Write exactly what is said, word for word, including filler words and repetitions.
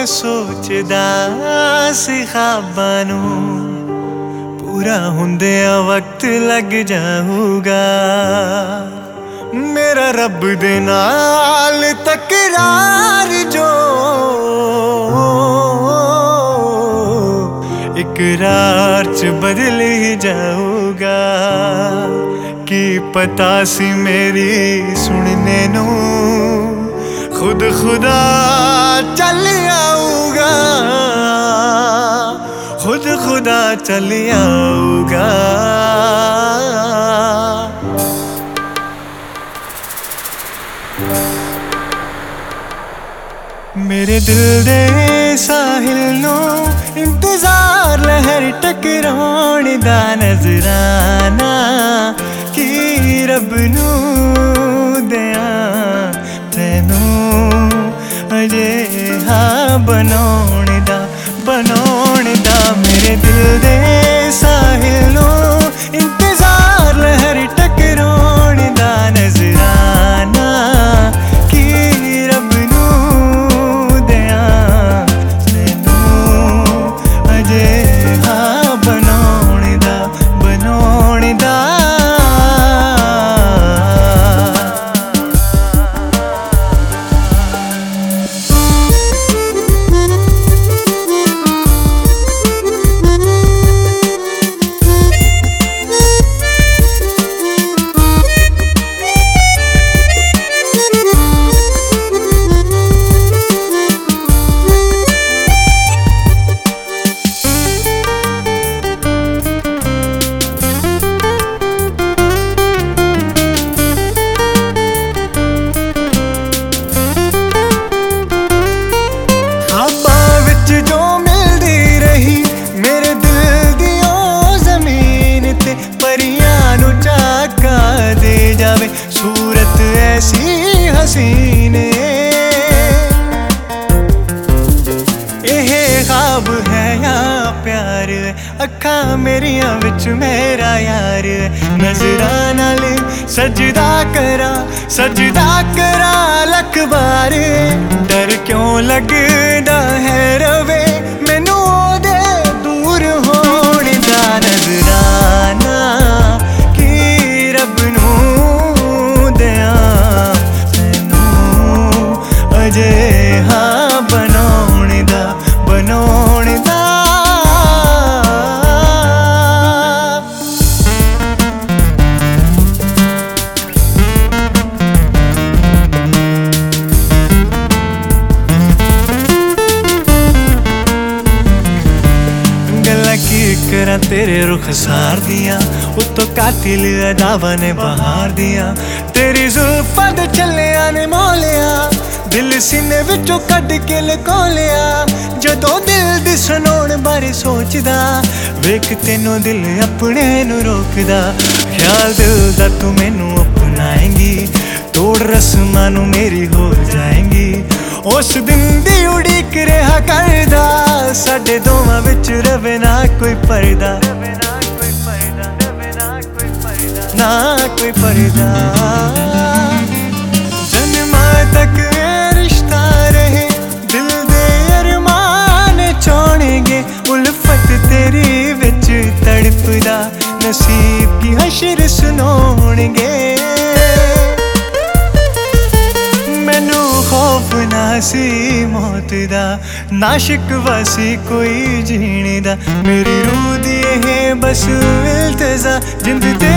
मैं सोचदा सी ख्वाबां नूं पूरा हुंदिया वक्त लग जाऊगा। मेरा रब दे नाल तकरार जो इकरार च बदल ही जाऊगा। की पता सी मेरी सुनने नू खुद खुदा चल आऊगा, खुद खुदा चल आऊगा। मेरे दिल दे साहिल नो इंतजार लहर टकराउण दा नजराना की रब नू दिया तैनू अजे हाँ बनाउण दा बनाउण दा। मेरे दिल दे साहिल नो इंतजार लहर टकराउण दा नजराना की रब नू दिया तैनू अजे हाँ बनाउण दा बनाउण दा। सूरत ऐसी हसीन एहे ख्वाब है या प्यार, अखा मेरिया विच मेरा यार। नजरां नाल सजदा करा सजदा करा लख बार, डर क्यों लगदा है रवे मैनू ओदे दूर होण दा। नजराना की रब नू अजे हाँ बनाउण दा बनाउण दा। गल्लां की करां तेरे रुखसार दियां, उत्तों कातिल अदावां ने बहार दियां। तेरी जुल्फां दे चलिया ने मोलिया दिल सीने विचों कढ के लको लिया। जदों दिल दी सुनाउण बारे सोचदा वेख तैनू दिल अपने नू रोकदा। ख्याल दिल दा तू मैनू अपनाएंगी, तोड़ रस्मां नू मेरी हो जाएंगी। उस दिन दी उड़ीक रहा करदा साडे दोवां विच रवे ना कोई पर्दा, ना कोई पर्दा। जन्मां तक रिश्ता रहे दिल दे अरमान चोणगे। उल्फत तेरी विच तड़पदा नसीब की हशर सुनाउणगे। मैनू खौफ ना सी मौत दा ना शिकवा सी कोई जीने दा। मेरी रूह दी है बस इल्तिजा जिंद ते